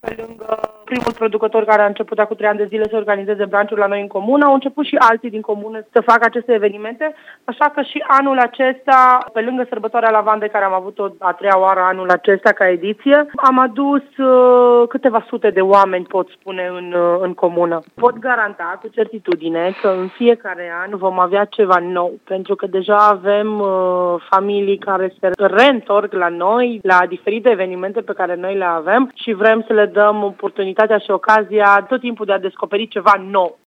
pe lângă primul producător care a început acum 3 ani de zile să organizeze branciuri la noi în comună, au început și alții din comună să facă aceste evenimente, așa că și anul acesta, pe lângă sărbătoarea lavandei care am avut-o a 3-a oară anul acesta ca ediție, am adus câteva sute de oameni, pot spune, în comună. Pot garanta cu certitudine că în fiecare an vom avea ceva nou, pentru că deja avem familii care se reîntorc la noi, la diferite evenimente pe care noi le avem și vrem să le dăm oportunitatea și ocazia tot timpul de a descoperi ceva nou.